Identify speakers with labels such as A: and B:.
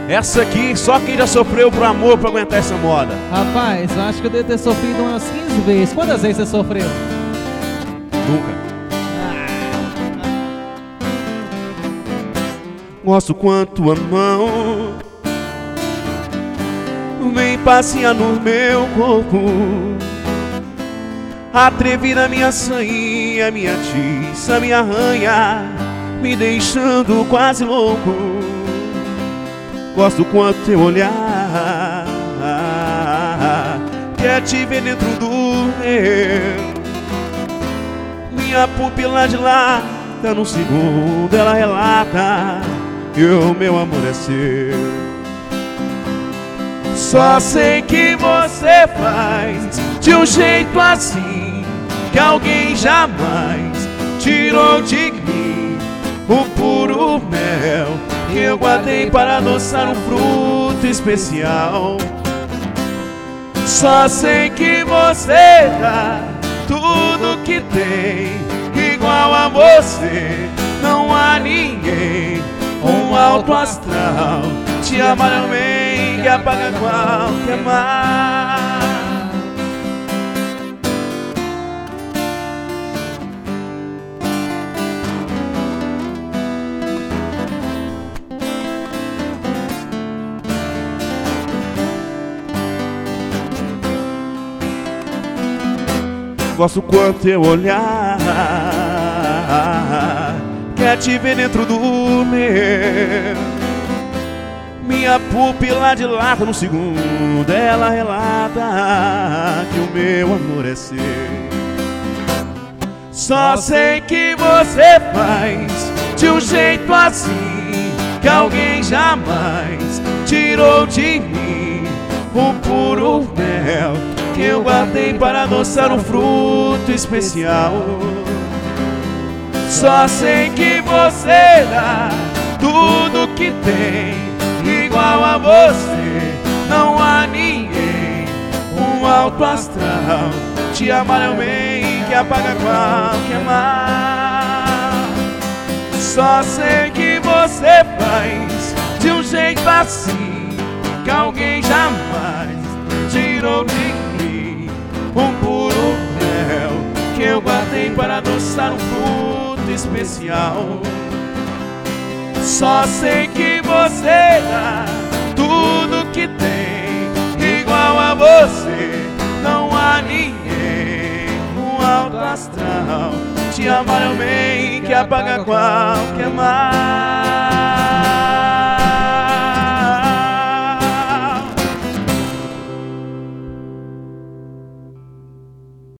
A: Essa aqui, só quem já sofreu por amor pra aguentar essa moda.
B: Rapaz, eu acho que eu devo ter sofrido umas 15 vezes. Quantas vezes você sofreu?
A: Nunca. Mostro quanto a mão vem passear no meu corpo, atrevida minha sainha, minha tiça, me arranha, me deixando quase louco. Gosto quanto teu olhar quer te ver dentro do meu. Minha pupila dilata, num segundo ela relata que o meu amor é seu. Só sei que você faz de um jeito assim que alguém jamais tirou de mim o puro mel que eu guardei para adoçar um fruto especial. Só sei que você dá tudo que tem, igual a você não há ninguém. Um alto astral te amar bem que apaga qualquer mar. Gosto quanto teu olhar quer te ver dentro do meu. Minha pupila dilata, no segundo ela relata que o meu amor é seu. Só sei que você faz de um jeito assim que alguém jamais tirou de mim o puro mel que eu guardei para adoçar um fruto especial. Só sei que você dá tudo que tem, igual a você não há ninguém. Um alto astral te amar bem que apaga qualquer mar. Só sei que você faz de um jeito assim que alguém jamais tirou de mim um puro mel que eu guardei para adoçar um fruto especial. Só sei que você dá tudo que tem, igual a você não há ninguém. Um alto astral te amar bem que apaga qualquer mar.